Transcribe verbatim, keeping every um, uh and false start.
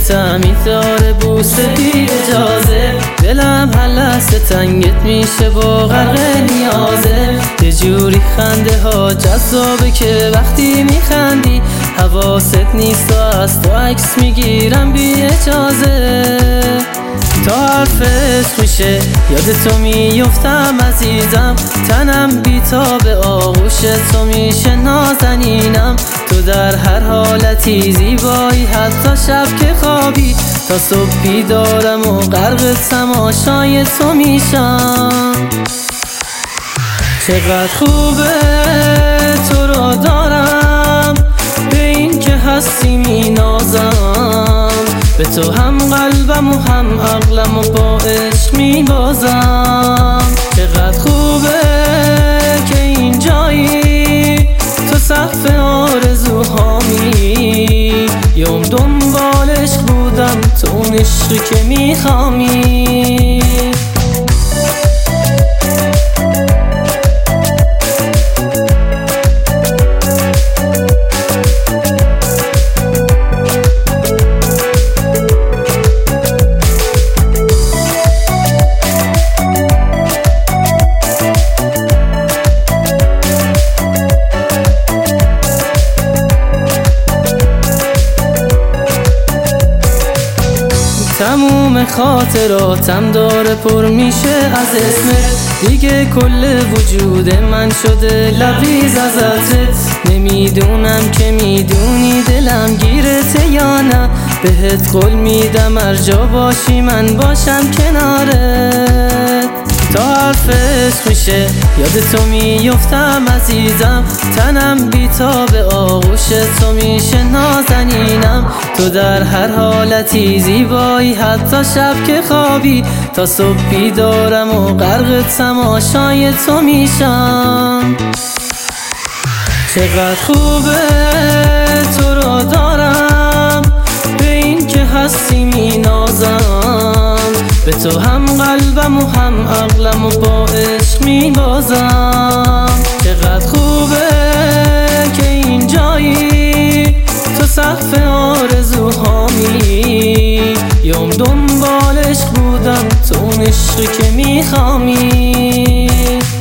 می‌داره بوسه بی اجازه، دلم هر لحظه تنگت میشه و غرق نیازه. یه جوری خنده ها جذابه که وقتی میخندی حواست نیست و از تو عکس میگیرم بی اجازه. تا حرفت میشه یاد تو میفتم عزیزم، تنم بیتاب آغوش تو میشه نازنینم. تو در هر حالتی زیبایی، حتی شب که خوابی تا صبح بیدارم و غرق تماشای تو میشم. چقدر خوبه تو رو دارم، به این که هستی مینازم، به تو هم قلبم و هم عقلم و با عشق میبازم. چقدر خوبه که اینجایی، تو سقف آرزوهامی، یوم دنبال عشق بودم تو اون عشقی که میخوامی. تموم خاطراتم داره پر میشه از اسمت، دیگه کل وجود من شده لبریز ازت. نمیدونم که میدونی دلم گیرته یا نه، بهت قول میدم هر جا باشی من باشم کنارت. تا حرفت میشه یاد تو میفتم عزیزم، تنم بیتاب آغوش تو میشه نازنینم. تو در هر حالتی زیبایی، حتی شب که خوابی تا صبح بیدارم و غرق تماشای تو میشم. چقدر خوبه تو رو دارم، به این که هستی مینازم، به تو هم قلبم و هم عقلم و با عشق میبازم. چقدر خوبه که اینجایی، تو سقف آرزوهامی، یوم دنبال عشق بودم تو اون عشقی که میخوامی.